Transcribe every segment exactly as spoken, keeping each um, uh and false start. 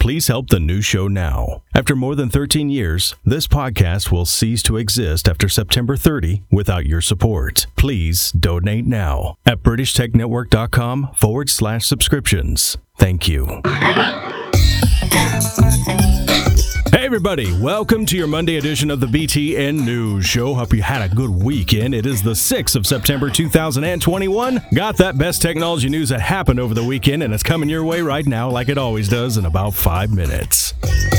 please help the new show now. After more than thirteen years, this podcast will cease to exist after September thirtieth without your support. Please donate now at BritishTechNetwork.com forward slash subscriptions. Thank you. Hey everybody, welcome to your Monday edition of the B T N News Show. Hope you had a good weekend. It is the sixth of September two thousand twenty-one. Got that best technology news that happened over the weekend, and it's coming your way right now like it always does in about five minutes.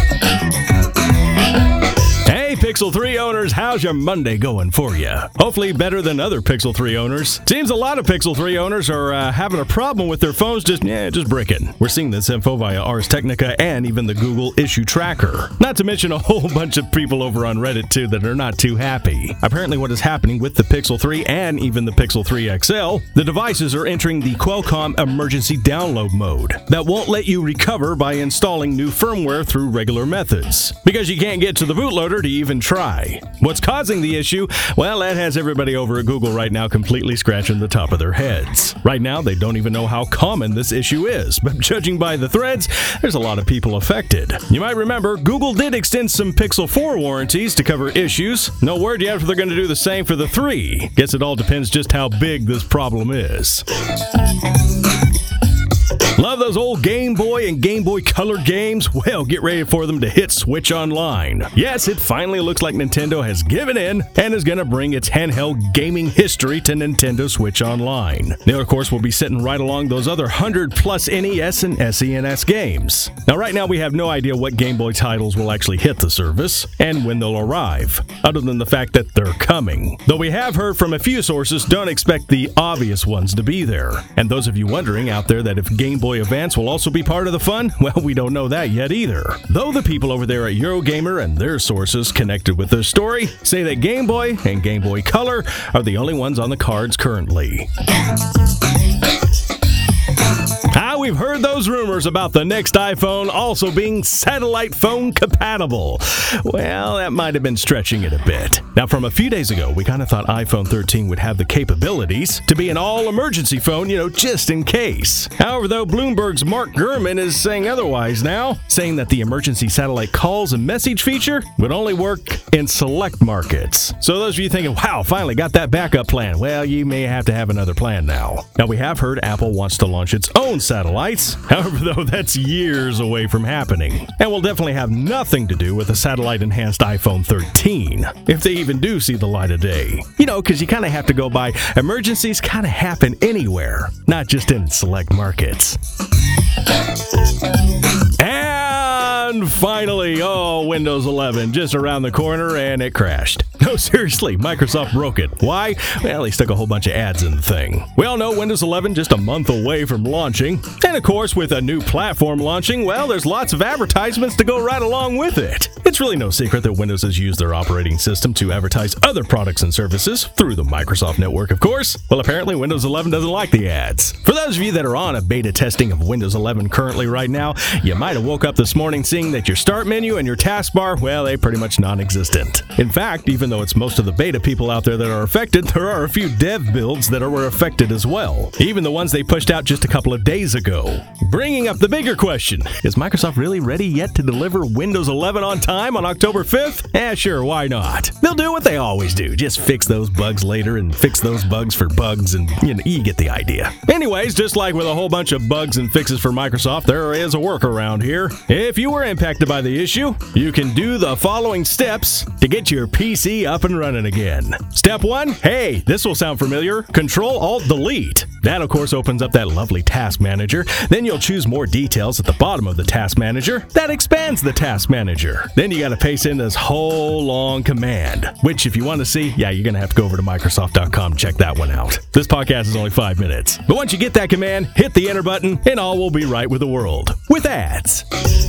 Hey Pixel three owners, how's your Monday going for you? Hopefully better than other Pixel three owners. Seems a lot of Pixel three owners are uh, having a problem with their phones just, yeah, just bricking. We're seeing this info via Ars Technica and even the Google issue tracker. Not to mention a whole bunch of people over on Reddit too that are not too happy. Apparently what is happening with the Pixel three and even the Pixel three X L, the devices are entering the Qualcomm emergency download mode that won't let you recover by installing new firmware through regular methods, because you can't get to the bootloader to even try. What's causing the issue? Well, that has everybody over at Google right now completely scratching the top of their heads. Right now, they don't even know how common this issue is, but judging by the threads, there's a lot of people affected. You might remember, Google did extend some Pixel four warranties to cover issues. No word yet if they're going to do the same for the three. Guess it all depends just how big this problem is. Love those old Game Boy and Game Boy Color games? Well, get ready for them to hit Switch Online. Yes, it finally looks like Nintendo has given in and is going to bring its handheld gaming history to Nintendo Switch Online. Now, of course, we'll be sitting right along those other one hundred plus N E S and S E N S games. Now, right now, we have no idea what Game Boy titles will actually hit the service and when they'll arrive, other than the fact that they're coming. Though we have heard from a few sources, don't expect the obvious ones to be there. And those of you wondering out there that if Game Boy Advance will also be part of the fun? Well, we don't know that yet either. Though the people over there at Eurogamer and their sources connected with this story say that Game Boy and Game Boy Color are the only ones on the cards currently. Ah, we've heard those rumors about the next iPhone also being satellite phone compatible. Well, that might have been stretching it a bit. Now, from a few days ago, we kind of thought iPhone thirteen would have the capabilities to be an all-emergency phone, you know, just in case. However, though, Bloomberg's Mark Gurman is saying otherwise now, saying that the emergency satellite calls and message feature would only work in select markets. So those of you thinking, wow, finally got that backup plan, well, you may have to have another plan now. Now, we have heard Apple wants to launch its own satellites. However, though, that's years away from happening, and will definitely have nothing to do with a satellite-enhanced iPhone thirteen, if they even do see the light of day. You know, because you kind of have to go by emergencies kind of happen anywhere, not just in select markets. And finally, oh, Windows eleven, just around the corner, and it crashed. No, seriously, Microsoft broke it. Why? Well, they stuck a whole bunch of ads in the thing. We all know Windows eleven just a month away from launching. And of course, with a new platform launching, well, there's lots of advertisements to go right along with it. It's really no secret that Windows has used their operating system to advertise other products and services through the Microsoft network, of course. Well, apparently Windows eleven doesn't like the ads. For those of you that are on a beta testing of Windows eleven currently right now, you might have woke up this morning seeing that your start menu and your taskbar, well, they pretty much non-existent. In fact, even though it's most of the beta people out there that are affected, there are a few dev builds that are affected as well. Even the ones they pushed out just a couple of days ago. Bringing up the bigger question, is Microsoft really ready yet to deliver Windows eleven on time on October fifth? Eh, sure, why not? They'll do what they always do, just fix those bugs later and fix those bugs for bugs, and you know, you get the idea. Anyways, just like with a whole bunch of bugs and fixes for Microsoft, there is a workaround here. If you were impacted by the issue, you can do the following steps to get your P C up and running again. Step one, hey, this will sound familiar. Control-Alt-Delete. That, of course, opens up that lovely task manager. Then you'll choose more details at the bottom of the task manager. That expands the task manager. Then you got to paste in this whole long command, which if you want to see, yeah, you're going to have to go over to Microsoft dot com and check that one out. This podcast is only five minutes. But once you get that command, hit the enter button, and all will be right with the world. With ads.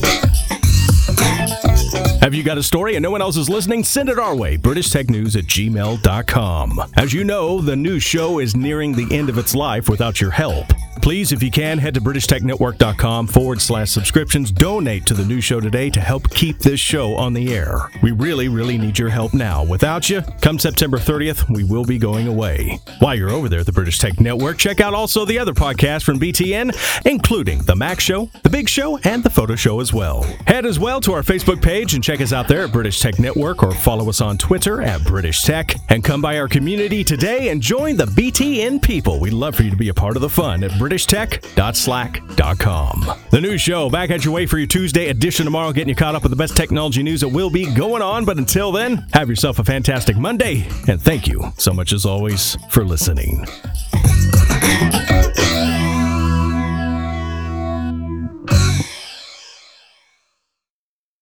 Have you got a story and no one else is listening? Send it our way, British Tech News at gmail dot com. As you know, the news show is nearing the end of its life without your help. Please, if you can, head to BritishTechNetwork.com forward slash subscriptions. Donate to the new show today to help keep this show on the air. We really, really need your help now. Without you, come September thirtieth, we will be going away. While you're over there at the British Tech Network, check out also the other podcasts from B T N, including The Mac Show, The Big Show, and The Photo Show as well. Head as well to our Facebook page and check us out there at British Tech Network, or follow us on Twitter at British Tech. And come by our community today and join the B T N people. We'd love for you to be a part of the fun at british tech dot slack dot com. The new show back at your way for your Tuesday edition tomorrow, getting you caught up with the best technology news that will be going on. But until then, have yourself a fantastic Monday, and thank you so much as always for listening.